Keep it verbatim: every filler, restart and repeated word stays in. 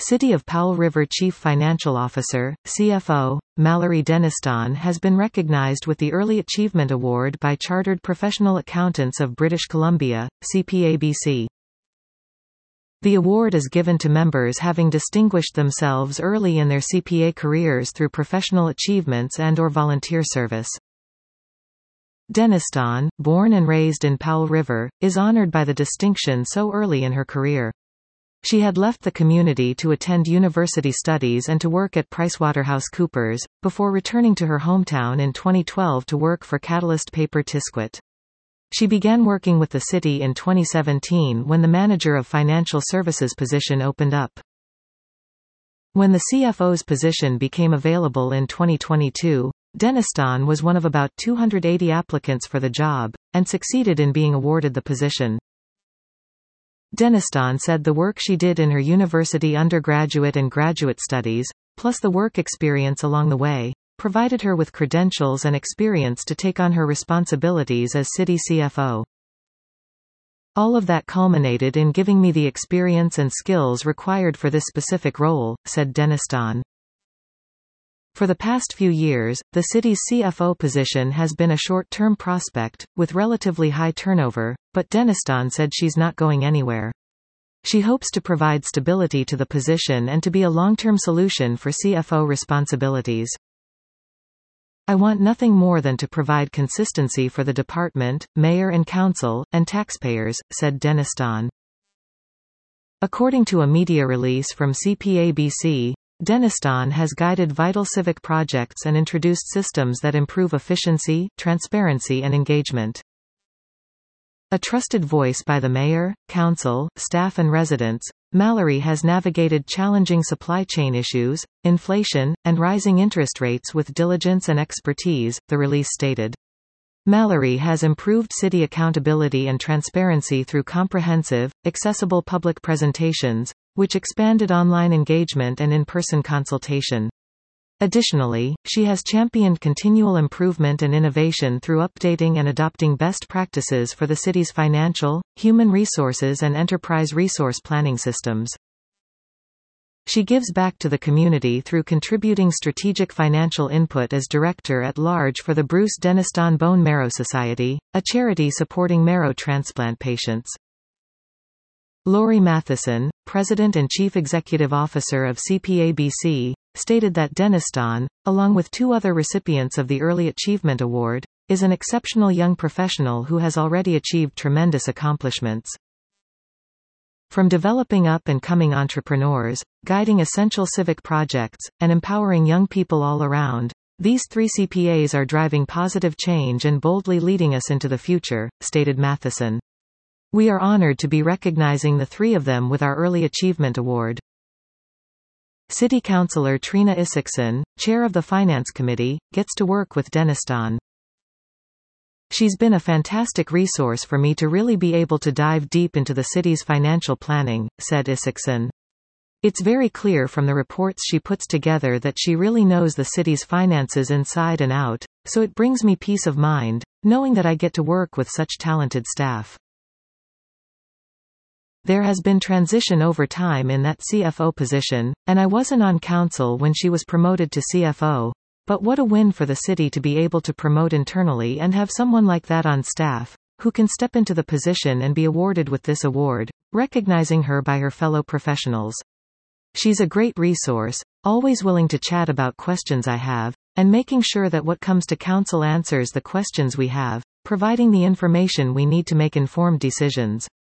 City of Powell River Chief Financial Officer, C F O, Mallory Denniston has been recognized with the Early Achievement Award by Chartered Professional Accountants of British Columbia, C P A B C. The award is given to members having distinguished themselves early in their C P A careers through professional achievements and or volunteer service. Denniston, born and raised in Powell River, is honored by the distinction so early in her career. She had left the community to attend university studies and to work at PricewaterhouseCoopers, before returning to her hometown in twenty twelve to work for Catalyst Paper Tisquet. She began working with the city in twenty seventeen when the Manager of Financial Services position opened up. When the C F O's position became available in twenty twenty-two, Denniston was one of about two hundred eighty applicants for the job, and succeeded in being awarded the position. Denniston said the work she did in her university undergraduate and graduate studies, plus the work experience along the way, provided her with credentials and experience to take on her responsibilities as city C F O. All of that culminated in giving me the experience and skills required for this specific role, said Denniston. For the past few years, the city's C F O position has been a short-term prospect, with relatively high turnover, but Denniston said she's not going anywhere. She hopes to provide stability to the position and to be a long-term solution for C F O responsibilities. I want nothing more than to provide consistency for the department, mayor and council, and taxpayers, said Denniston. According to a media release from C P A B C, Denniston has guided vital civic projects and introduced systems that improve efficiency, transparency and engagement. A trusted voice by the mayor, council, staff and residents, Mallory has navigated challenging supply chain issues, inflation, and rising interest rates with diligence and expertise, the release stated. Mallory has improved city accountability and transparency through comprehensive, accessible public presentations, which expanded online engagement and in-person consultation. Additionally, she has championed continual improvement and innovation through updating and adopting best practices for the city's financial, human resources and enterprise resource planning systems. She gives back to the community through contributing strategic financial input as Director-at-Large for the Bruce Denniston Bone Marrow Society, a charity supporting marrow transplant patients. Lori Matheson, President and Chief Executive Officer of C P A B C, stated that Denniston, along with two other recipients of the Early Achievement Award, is an exceptional young professional who has already achieved tremendous accomplishments. From developing up-and-coming entrepreneurs, guiding essential civic projects, and empowering young people all around, these three C P As are driving positive change and boldly leading us into the future, stated Matheson. We are honored to be recognizing the three of them with our Early Achievement Award. City Councilor Trina Isakson, chair of the Finance Committee, gets to work with Denniston. She's been a fantastic resource for me to really be able to dive deep into the city's financial planning, said Isakson. It's very clear from the reports she puts together that she really knows the city's finances inside and out, so it brings me peace of mind, knowing that I get to work with such talented staff. There has been transition over time in that C F O position, and I wasn't on council when she was promoted to C F O, but what a win for the city to be able to promote internally and have someone like that on staff, who can step into the position and be awarded with this award, recognizing her by her fellow professionals. She's a great resource, always willing to chat about questions I have, and making sure that what comes to council answers the questions we have, providing the information we need to make informed decisions.